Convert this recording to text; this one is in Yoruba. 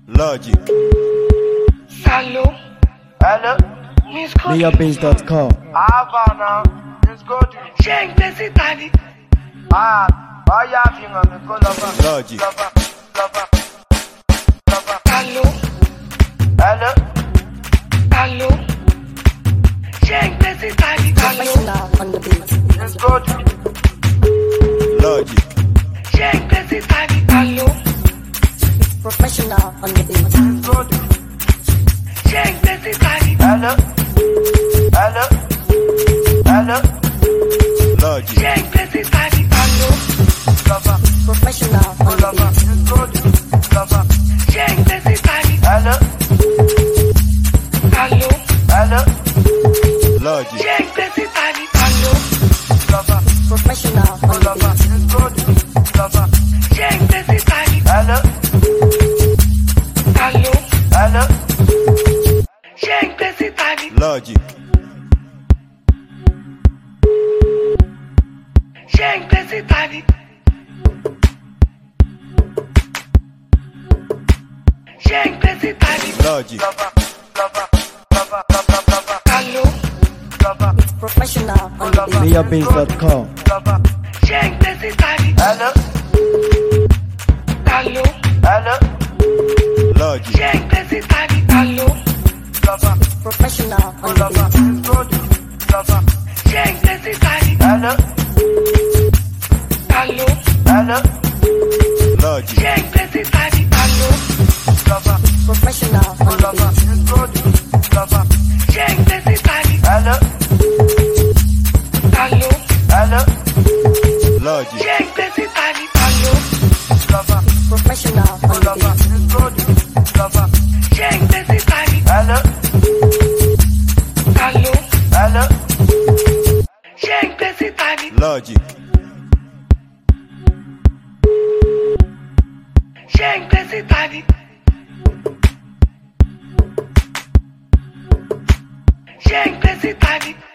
Logic. Hello. Hello? Miss Cody. MayorBase.com. Havana. Let's go to it. Ṣé ń gbé síta ni? Báyà fi hàn mí kó lọ́ba. Logic. Lọ́ba. Hello. Hello? Hello. Ṣé ń gbé síta ni? Hello. On the beat. Let's go to it. Logic. Ṣé ń gbé síta ni? Hello. Professional on the beat. Let's go to it. Ṣé ń gbé síta ni? Hello? Hello? Hello? Logic. Ṣé ń gbé síta ni? Hello. Lọ́ba. Professional on the Lọ́ba. beat. Let's go to it. Lọ́ba. Ṣé ń gbé síta ni? Hello? Hello. Hello? Logic. Ṣé ń gbé síta ni? Hello. Lọ́ba. Professional on the Lọ́ba. beat. Let's go to it. Lọ́ba. Ṣé ń gbé síta ni? Hello? Hello. Hello? Ṣé ń gbé síta ni? Logic. Ṣé ń gbé síta ni? Ṣé ń gbé síta ni? Logic. Lọ́ba. Lọ́ba. Hello. Lọ́ba. Professional on the beat. MayorBase.com. Lọ́ba. Ṣé ń gbé síta ni? Hello? Hello. Hello? Logic. Ṣé ń gbé síta ni? Hello. Lọ́ba. Professional on the Lọ́ba. beat. Let's go to it. Lọ́ba. Ṣé ń gbé síta ni? Hello? Hello. Hello? Logic. Ṣé ń gbé síta ni? Hello. Lọ́ba. Professional on the Lọ́ba. beat. Let's go to it. Lọ́ba. Ṣé ń gbé síta ni? Hello? Hello. Hello? Logic. Ṣé ń gbé síta ni? Hello. Lọ́ba. Professional on the Lọ́ba. beat. Let's go to it. Lọ́ba. Ṣé ń gbé síta ni? Hello? Hello. Hello? Ṣé ń gbé síta ni? Logic. Ṣé ń gbé síta ni? Ṣé ń gbé síta ni?